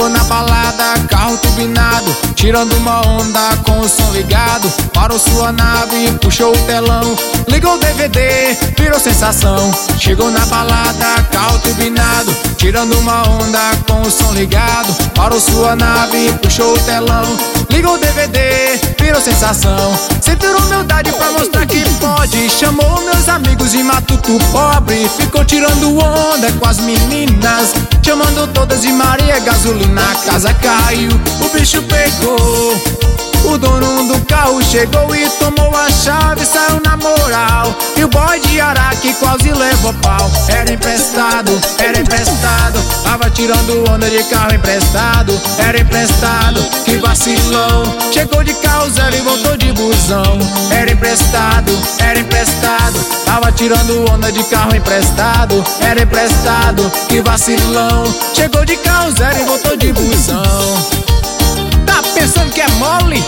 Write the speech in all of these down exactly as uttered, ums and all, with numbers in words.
Chegou na balada, carro turbinado, tirando uma onda com o som ligado. Parou sua nave, puxou o telão, ligou o D V D, virou sensação. Chegou na balada, carro turbinado, tirando uma onda com o som ligado. Parou sua nave, puxou o telão, ligou o D V D, virou sensação. Sempre humildade pra mostrar que pode. Chamou meus amigos de matuto pobre, ficou tirando onda com as meninas, chamando todas de Maria Gasolina. A casa caiu, o bicho pegou. O dono do carro chegou e tomou a chave, saiu na moral. E o boy de Araque quase levou pau. Era emprestado, era emprestado, tava tirando onda de carro emprestado. Era emprestado, que vacilão. Chegou de carro zero e voltou de busão. Era emprestado, era emprestado, tava tirando onda de carro emprestado. Era emprestado, que vacilão. Chegou de carro zero e voltou de busão. Tá pensando que é mole?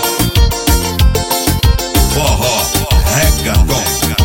Forró, reggaeton.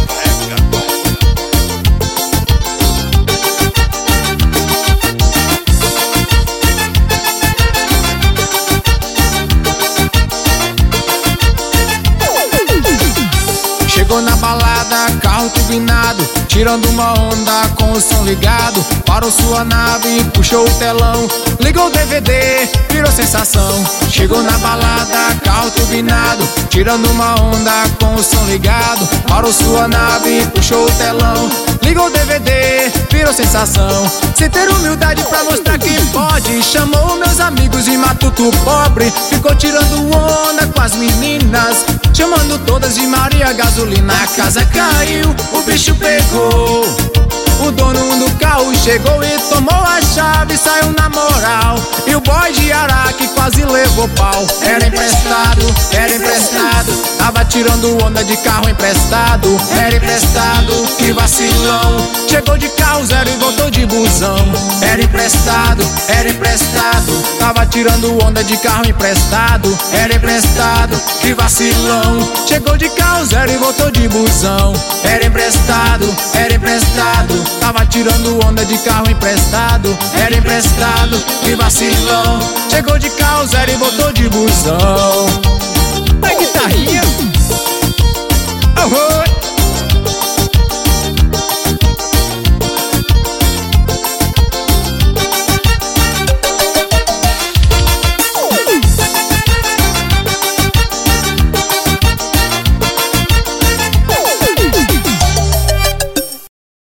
Chegou na balada, carro turbinado, tirando uma onda com o som ligado. Parou sua nave, puxou o telão, ligou o D V D, virou sensação. Chegou na balada, carro turbinado, tirando uma onda com o som ligado. Parou sua nave, puxou o telão, ligou o D V D, virou sensação. Sem ter humildade pra mostrar que pode, chamou meus amigos de matuto pobre, ficou tirando onda com as meninas, chamando todas de Maria Gasolina. A casa caiu, o bicho pegou. O dono do carro chegou e tomou a chave, saiu na moral. E o boy de Araque quase levou pau. Era emprestado, era emprestado, tava tirando onda de carro emprestado. Era emprestado, que vacilão. Chegou de carro zero e voltou de busão. Era emprestado, era emprestado, tava tirando onda de carro emprestado. Era emprestado, que vacilão. Chegou de carro zero e voltou de busão. Era emprestado, era emprestado, tava tirando onda de carro emprestado. Era emprestado, que vacilão. Chegou de carro zero e voltou de busão. A guitarrinha. Oh, oh.